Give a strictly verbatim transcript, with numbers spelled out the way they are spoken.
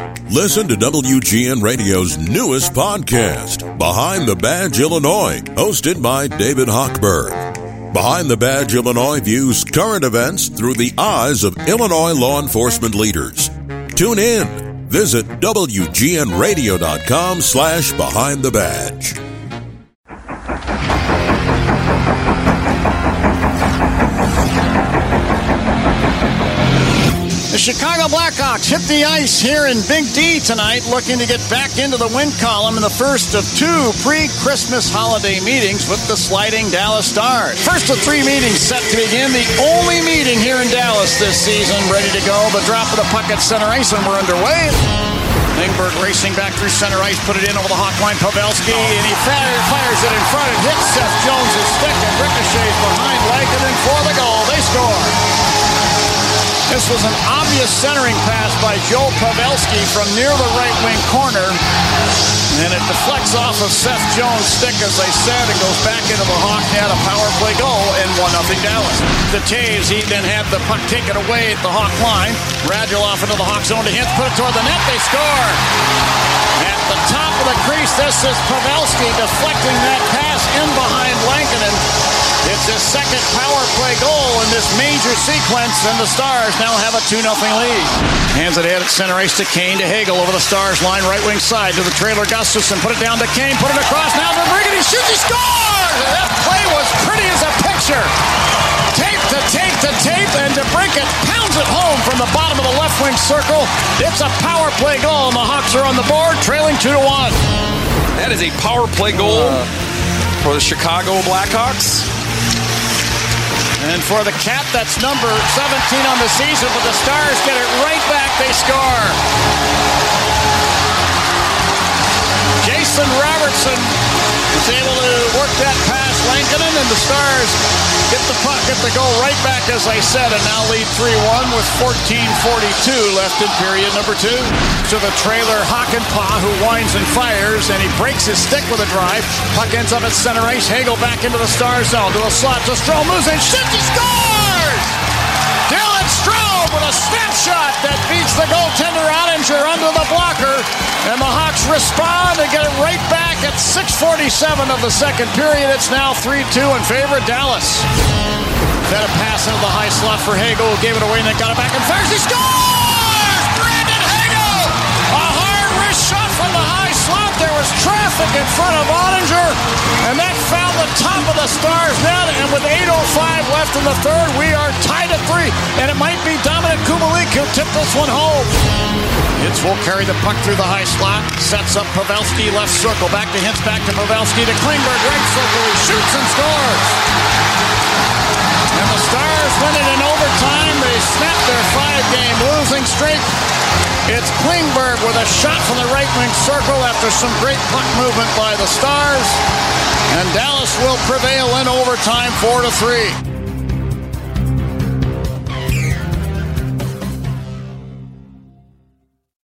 Listen to W G N Radio's newest podcast, Behind the Badge Illinois, hosted by David Hochberg. Behind the Badge Illinois views current events through the eyes of Illinois law enforcement leaders. Tune in. Visit W G N radio dot com slash behind the badge. The Chicago Blackhawks hit the ice here in Big D tonight, looking to get back into the win column in the first of two pre-Christmas holiday meetings with the sliding Dallas Stars. First of three meetings set to begin, the only meeting here in Dallas this season ready to go. The drop of the puck at center ice and we're underway. Klingberg racing back through center ice, put it in over the Hawk line. Pavelski, and he fires, fires it in front. It hits Seth Jones' stick and ricochets behind Lankinen for the goal. They score. This was an obvious centering pass by Joe Pavelski from near the right wing corner. And it deflects off of Seth Jones' stick, as I said, and goes back into the Hawk net. A power play goal and one nothing Dallas. The Taves, he then had the puck taken away at the Hawk line. Radulov into the Hawk zone to Hintz, put it toward the net. They score. At the top of the crease, this is Pavelski deflecting that pass in behind Lankinen. It's his second power play goal in this major sequence, and the Stars now have a two nothing lead. Hands it ahead at center ice to Kane, to Hagel over the Stars line, right wing side to the trailer Gustafsson. Put it down to Kane, put it across now to Brigham. He shoots, he scores! That play was pretty as a picture. Tape to tape to tape, and DeBrincat pounds it home from the bottom of the left wing circle. It's a power play goal, and the Hawks are on the board, trailing two to one. That is a power play goal uh, for the Chicago Blackhawks. And for the Cap, that's number seventeen on the season, but the Stars get it right back. They score. Jason Robertson was able to work that past Lankinen, and the Stars get the puck, get the goal right back, as I said, and now lead three one with fourteen forty-two left in period number two. To the trailer, Hakanpää, who winds and fires, and he breaks his stick with a drive. Puck ends up at center ice. Hagel back into the Star zone, to a slot, to Strome, moves and shoots, he scores! Dylan Strome with a snapshot that beats the goaltender Ottinger under the blocker, and the Hawks respond and get it right back at six forty-seven of the second period. It's now three two in favor of Dallas. Then a pass into the high slot for Hagel, who gave it away and then got it back and fires. He scores! Brandon Hagel! A hard wrist shot from the high slot. There was traffic in front of Ottinger, and that found the top of the Stars net. And with eight oh five left in the third, we are tied at three. And it might be Dominik Kubalik who tipped this one home. Hintz will carry the puck through the high slot. Sets up Pavelski, left circle. Back to Hintz, back to Pavelski, to Klingberg, right circle. He shoots and scores. And the Stars win it in overtime. They snap their five-game losing streak. It's Klingberg with a shot from the right wing circle after some great puck movement by the Stars. And Dallas will prevail in overtime four to three.